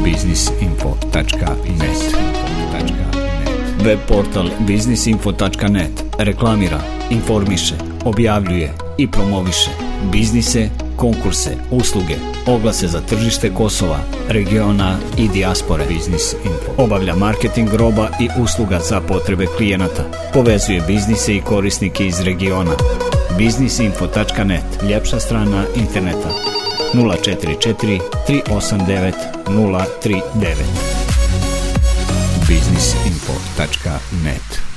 biznisinfo.net. Web portal biznisinfo.net reklamira, informiše, objavljuje i promoviše biznise, konkurse, usluge, oglase za tržište Kosova, regiona i dijaspore. Biznis Info obavlja marketing roba i usluga za potrebe klijenata. Povezuje biznise i korisnike iz regiona. biznisinfo.net, ljepša strana interneta. 044 389 039. biznisinfo.net.